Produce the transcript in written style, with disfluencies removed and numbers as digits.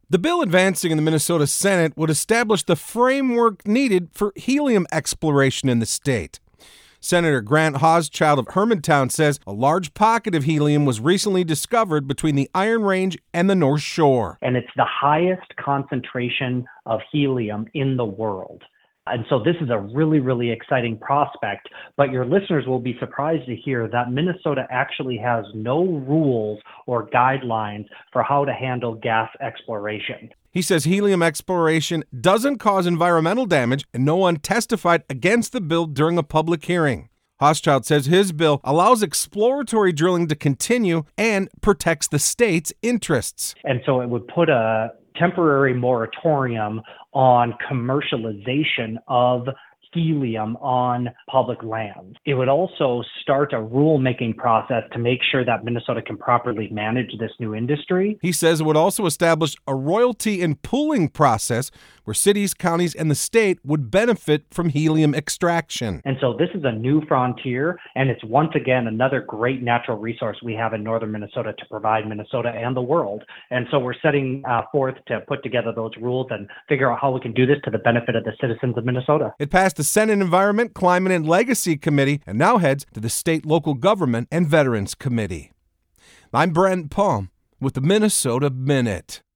The bill advancing in the Minnesota Senate would establish the framework needed for helium exploration in the state. Senator Grant Hauschild of Hermantown says a large pocket of helium was recently discovered between the Iron Range and the North Shore. And it's the highest concentration of helium in the world. And so this is a really, really exciting prospect, but your listeners will be surprised to hear that Minnesota actually has no rules or guidelines for how to handle gas exploration. He says helium exploration doesn't cause environmental damage, and no one testified against the bill during a public hearing. Hauschild says his bill allows exploratory drilling to continue and protects the state's interests. And so it would put a temporary moratorium on commercialization of helium on public lands. It would also start a rulemaking process to make sure that Minnesota can properly manage this new industry. He says it would also establish a royalty and pooling process where cities, counties, and the state would benefit from helium extraction. And so this is a new frontier, and it's once again another great natural resource we have in northern Minnesota to provide Minnesota and the world. And so we're setting forth to put together those rules and figure out how we can do this to the benefit of the citizens of Minnesota. It passed the Senate Environment, Climate, and Legacy Committee and now heads to the State Local Government and Veterans Committee. I'm Brent Palm with the Minnesota Minute.